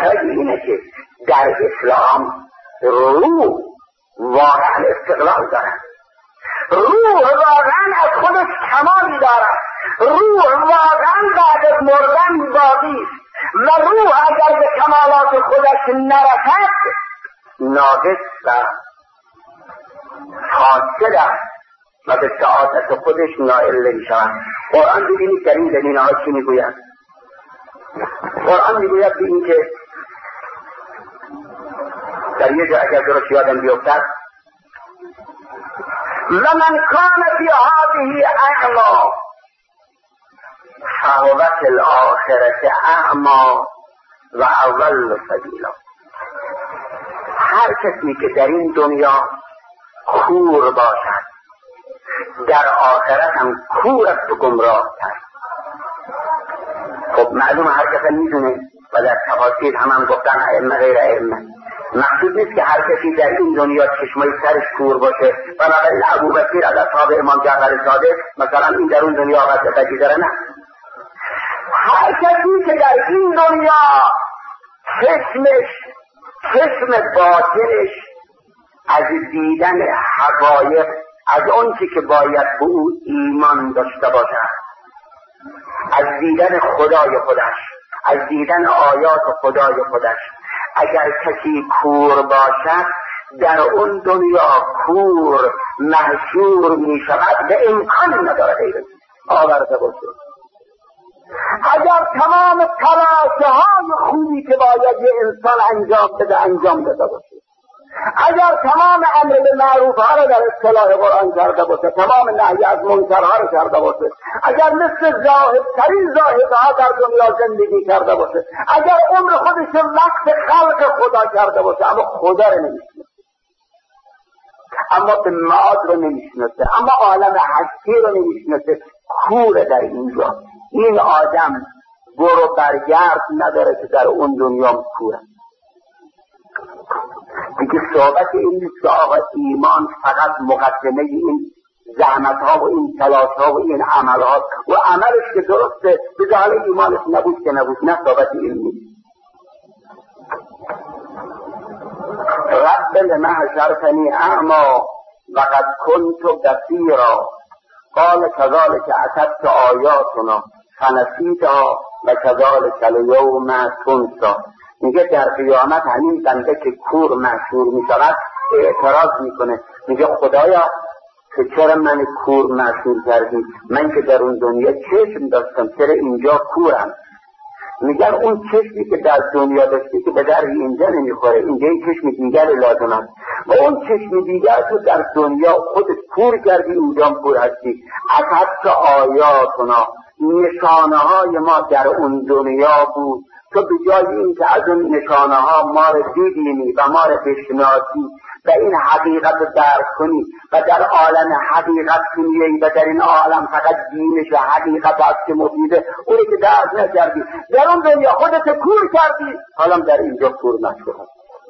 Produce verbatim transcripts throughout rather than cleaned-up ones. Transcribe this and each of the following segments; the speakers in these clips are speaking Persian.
مطلب اینه که در اسلام روح واقعا استقلال دارد، روح واقعا از خودش کمالی دارد، روح واقعا بعد از مردن باقی است و روح اگر به کمالات خودش نرسد ناقص و فاسد است و به سعادت خودش نائل نمی‌شود. قرآن ببینید در این زمینه‌ها چی میگوید. قرآن میگوید به این که در یه جا اگر درست یادم بیفتد لمن کان فی هذه اعمی فهو فی الآخرة اعمی و اضل سبیلا. هر کسی که در این دنیا کور باشد در آخرت هم کور است و گمراه است. خب معلوم هر کسی میدونه و در تفاسیر هم هم گفتن ائمه غیر ائمه، مقصود نیست که هر کسی در این دنیا چشمای سرش کور باشه و مثلا ابوبکر از اصحاب امام جعفر صادق مثلا این در اون دنیا وضعیتی داره. نه، هر کسی که در این دنیا چشمش چشم باطنش از دیدن حقایق، از اون چی که باید به او ایمان داشته باشد، از دیدن خدای خودش، از دیدن آیات خدای خودش، اگر کسی کور باشد در اون دنیا کور محشور می شود به امکان نداره غیر آورده باشه. اگر تمام تلاشه های خوبی که باید یه انسان انجام بده انجام داده باشه، اگر تمام امر به معروف ها رو در اصطلاح قرآن کرده باشه، تمام نهی از منکر ها رو کرده باشه، اگر مثل زاهد ترین زاهد ها در دنیا زندگی کرده باشه، اگر عمر خودش وقت خلق خدا کرده باشه، اما خدا رو نمیشناسه، اما به معاد رو نمیشناسه، اما عالم هستی رو نمیشناسه، کوره در اینجا. این آدم برو برگرد نداره که در اون دنیا کوره. دیگه صحبت این نیست که آقا ایمان فقط مقدمه این زحمت ها و این تلاش ها و این عمل ها و عملش که درسته به حال ایمانش نبود که نبود. نه، صحبت این نیست. رب لما حشرتنی اعما وقد کنت بصیرا قال كذلك اتتك آیاتنا فنسیتها و كذلك الیوم تنسی. میگه در قیامت همین بنده که کور محشور میشود اعتراض میکنه، میگه خدایا که چرا من کور محشور کردی؟ من که در اون دنیا چشم داشتم، چرا اینجا کورم؟ میگن اون چشمی که در دنیا داشتی که به در اینجا نمیخوره، اینجا این چشم دیگر لازم است و اون چشم دیگر تو در دنیا خودت کور کردی، اینجا کور هستی. از حتی آیاتنا، نشانه های ما در اون دنیا بود، تو به جای این که از اون نشانه ها ما رو دیدینی و ما رو بشناسی و این حقیقت رو درک کنی و در عالم حقیقت کنی و در این عالم فقط دینش و حقیقت هست که مفیده، اونی که درک نکردی در اون دنیا خودت کور کردی، حالا در اینجا کور نشد.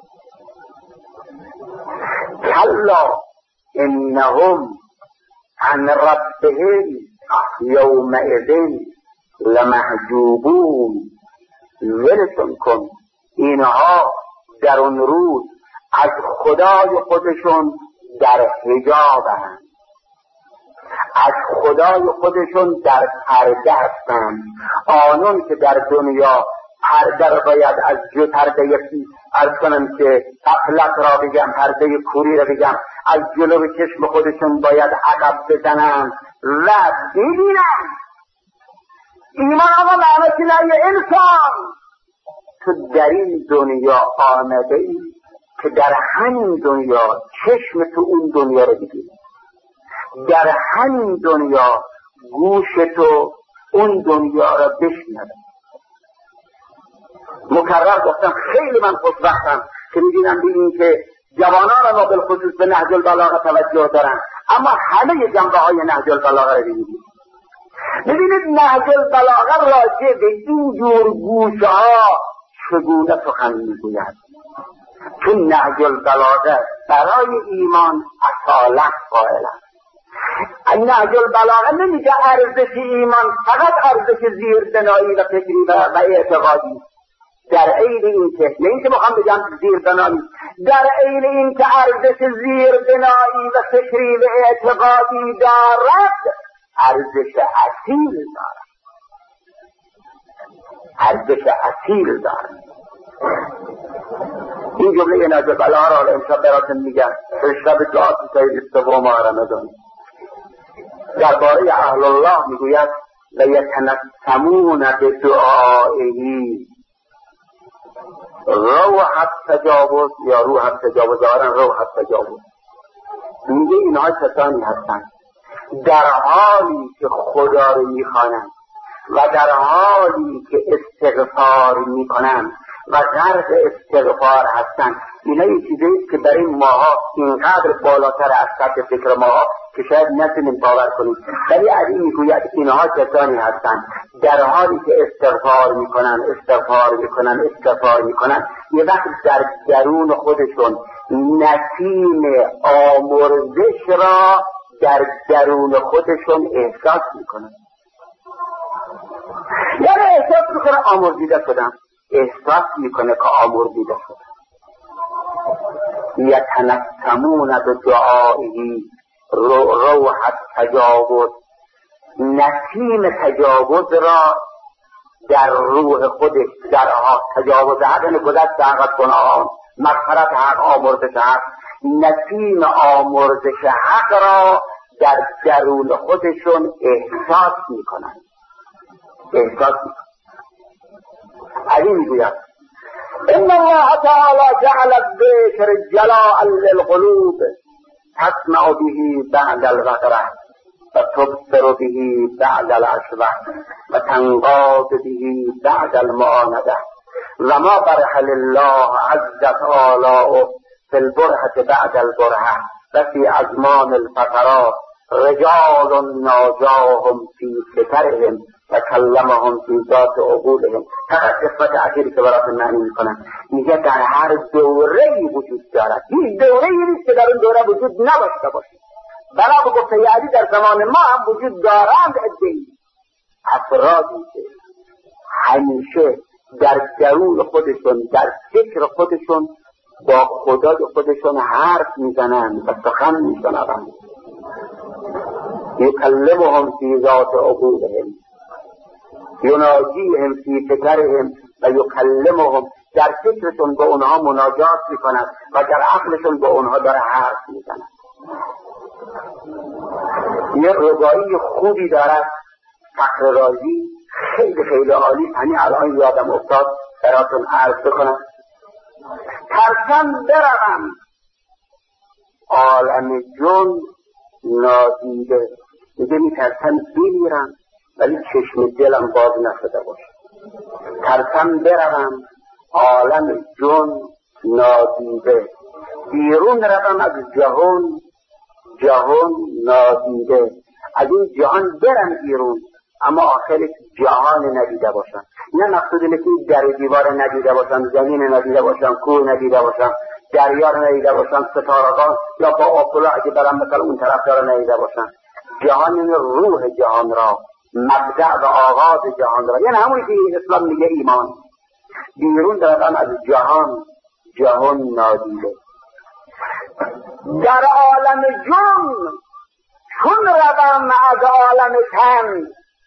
کلا انهم عن ربهم یومئذ لمحجوبون. ولتون کن، اینها در اون روز از خدای خودشون در حجابند، از خدای خودشون در پرده هستند. آنون که در دنیا پرده را باید از جو پرده یکی از کنم که غفلت را بگم، پرده کوری را بگم، از جلو چشم خودشون باید عقب بزنند و ببینند. ایمان آقا معنی نه انسان تو در این دنیا آمده ای که در همین دنیا چشم تو اون دنیا رو بگیری، در همین دنیا گوش تو اون دنیا رو بشنوه. مکرر گفتم خیلی من خوشبختم که میبینم به این که جوانان ما بالخصوص به نهج البلاغه توجه دارن، اما همه جنبه های نهج البلاغه رو ببینید. ببینید نهج البلاغه راجع به این جور گوشه ها چگونه سخن میگوید. چون نهج البلاغه برای ایمان اصالت قائل است. نهج البلاغه نمیگه ارزش ایمان فقط ارزش زیربنایی و فکری و اعتقادی. در عین این که نه اینکه میخوام بگم زیر بنایی، در عین این که ارزش زیر بنایی و فکری و اعتقادی دارد، ارزش اصیل دارد، ارزش اصیل دارد. این جمله نجف الله را امشب براتون میگم، شب دعا سید استوام رمضان درباره اهل الله میگوید لیتنسمون بدعائه روح التجاوز یا روح التجاوز دارن روح التجاوز. میگه اینها کسانی هستند در حالی که خدا رو میخوانند و در حالی که استغفار میکنند و غرق استغفار هستند. اینا این چیزی که برای ماها اینقدر بالاتر از سطح فکر ماها که شاید نتونیم باور کنیم، ولی علی میگوید اینها کسانی هستند در حالی که استغفار میکنن استغفار میکنن استغفار میکنن یه وقت در درون خودشون نسیم آمرزش را در درون خودشون احساس میکنن. یعنی احساس میکنه آمرزیده شدن، احساس میکنه که آمرزیده شدن. یتنسمون بدعائه روح التجاوز، نسیم تجاوز را در روح خودش، در تجاوز عدم گذشت حق گناهان، مغفرت حق، آمرزش حق، نسیم آمرزش حق را در درون خودشون احساس میکنن احساس میکنن. علی میگوید ان الله تعالی جعل الذکر جلاء للقلوب تسمع به بعد الوقرة و تبصر به بعد العشوة و تنقاد به بعد المعاندة و ما برح لله عزت آلاؤه في البرهة بعد البرهة و فی ازمان الفترات رجال ناجاهم فی سترهم و کلمهم فی ذات عقولهم. فقط قسمت اخیری که براتون معنی میکنم، میگه در هر دوره‌ای وجود دارد، هیچ دوره‌ای نیست که در اون دوره وجود نباشته باشه. بنا به گفته علی در زمان ما هم وجود دارند عده‌ای افرادی که همیشه در درون خودشون، در فکر خودشون با خدای خودشون حرف میزنند و سخن میشنوند. یکلمهم فی ذات عقولهم یناجیهم فی فکرهم و یکلمهم، در فکرشون با اونها مناجات میکند و در عقلشون با اونها داره حرف میزند. یه ربایی خوبی دارد فخر رازی، خیلی خیلی عالی، همین الان یادم افتاد براتون عرض بکنم. ترسم بروم عالم جن نادیده، میگه میترسم بمیرم ولی چشم دلم باز نشده باشه. ترسم بروم عالم جن نادیده، بیرون روم از جهان جهان نادیده، از این جهان برم بیرون اما آخرش جهان ندیده باشم. نه مقصود اینه که در دیوار ندیده باشم، زمین ندیده باشم، کوه ندیده باشم، دریا رو ندیده باشم، ستارگان یا با آپولو اگه برم مثلا اون طرف رو ندیده باشم. جهان این روح جهان را، مبدأ و آغاز جهان را، یعنی همونی که اسلام میگه ایمان. بیرون روم از جهان جهان نادیده. در عالم جن چون روم از عالم تن،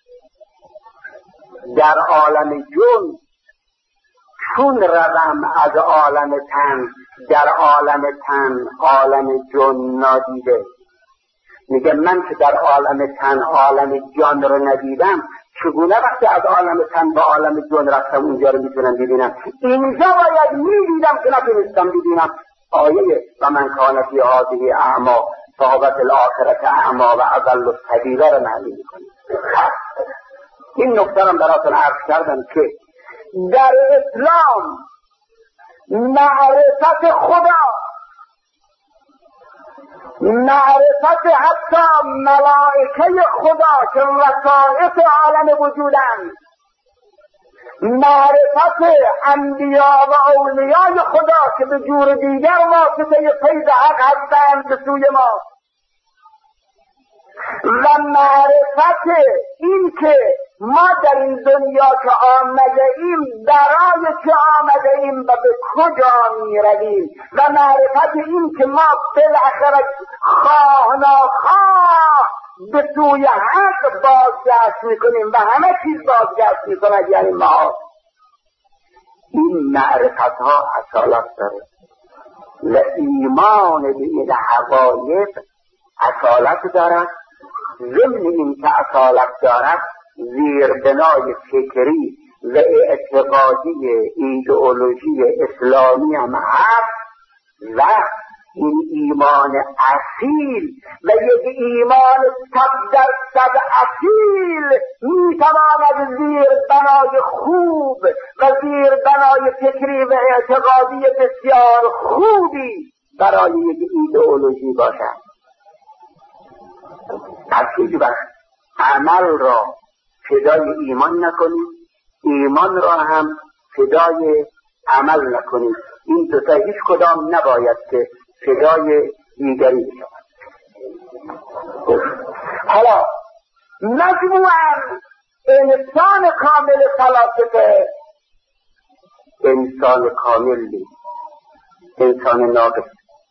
در عالم جن چون روم از عالم تن، در عالم تن عالم جن نادیده. میگه من که در عالم تن عالم جان رو ندیدم، چگونه وقتی از عالم تن با عالم جن رفتم اونجا رو میتونم ببینم؟ اینجا باید میدیدم که نتونستم ببینم. آیه و من کان فی هذه اعمی صحابت الاخرت اعمی و اضل السبیل رو معنی میکنه. این نکته رو براتون عرض کردم که در اسلام معرفت خدا، معرفت حتی ملائکه خدا که وسائط عالم وجودند، معرفت انبیاء و اولیای خدا که به جور دیگر واسطه فیض حق هستند به سوی ما، و معرفت این که ما در این دنیا که آمده ایم برای چه به کجا می رویم و معرفت این که ما بالاخره خواه ناخواه به سوی حق بازگشت میکنیم و همه چیز بازگشت میکند، یعنی ما. این معرفت ها اصالت داره و ایمان به این حقایق اصالت دارد. ضمن این که اصالت دارد زیربنای فکری و اعتقادی ایدئولوژی اسلامی هم هست و این ایمان اصیل و یک ایمان صد درصد اصیل میتواند زیربنای خوب و زیربنای فکری و اعتقادی بسیار خوبی برای یک ایدئولوژی باشد. پس هیچ وقت عمل را فدای ایمان نکنید، ایمان را هم فدای عمل نکنید. این دوتا هیچ کدام نباید که فدای دیگری بشود. حالا مجموعاً انسان کامل فلاسفه انسان کامل نیست، انسان ناقص.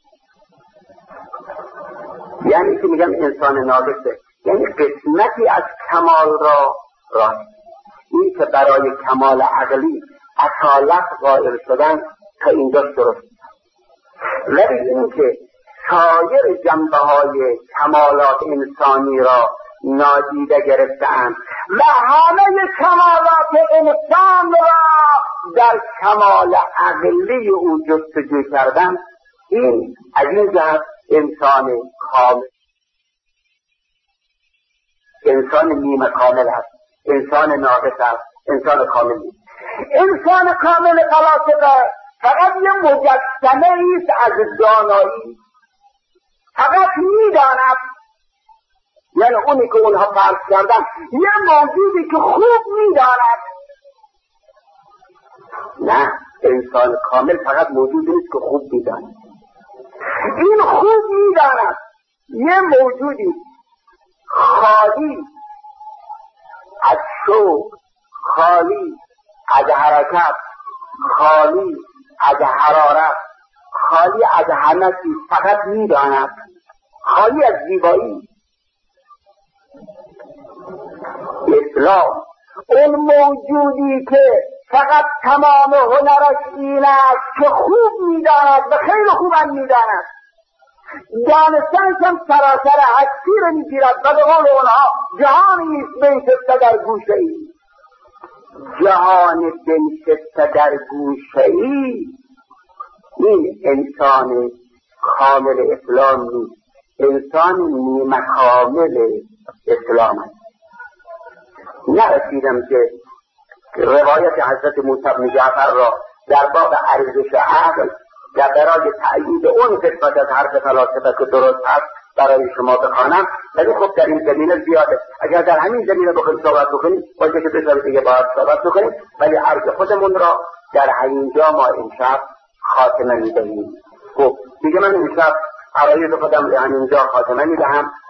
یعنی که میگم انسان ناقصه، یعنی قسمتی از کمال را راست. این که برای کمال عقلی اصالت قائل شدن تا اینجا درست، ولی این که سایر جنبه های کمالات انسانی را نادیده گرفتند و همه کمالات انسان را در کمال عقلی او جستجو کردن، این از این جهت انسان کامل، انسان نیمه کامل است، انسان ناقص است، انسان کامل نیست. انسان کامل فلاسفه فقط یه مجسمه ایست از دانایی، فقط میداند، یعنی اونی که اونها فرض کردن یه موجودی که خوب میداند. نه، انسان کامل فقط موجودی نیست که خوب میداند. این خوب میداند یه موجودی خالی از شوق، خالی از حرکت، خالی از حرارت، خالی از همه چیز، فقط میداند، خالی از زیبایی. اسلام اون موجودی که فقط تمام هنرش این است که خوب میداند و خیلی خوبم میداند، دانستنش هم سراسر هستی را میگیرد و به قول اونها جهانی است بنشسته در گوشه ای. جهان بنشسته در گوشه ای این انسان کامل اسلام نیست، انسان نیمه کامل اسلام است. نرسیدم که روایت حضرت موسی بن جعفر را در باب ارزش عقل در برای تأیید اون قسمت از حرف فلاسفه که درست هست برای شما بخوانم، ولی خب در این زمینه زیاده. اگر در همین زمینه بخوایم صحبت بکنیم باید که بشاره دیگه باید صحبت بکنیم، ولی عرض خودمون را در همینجا ما امشب خاتمه میدهیم. خب دیگه من امشب عرایض خودم در همینجا خاتمه میدهم.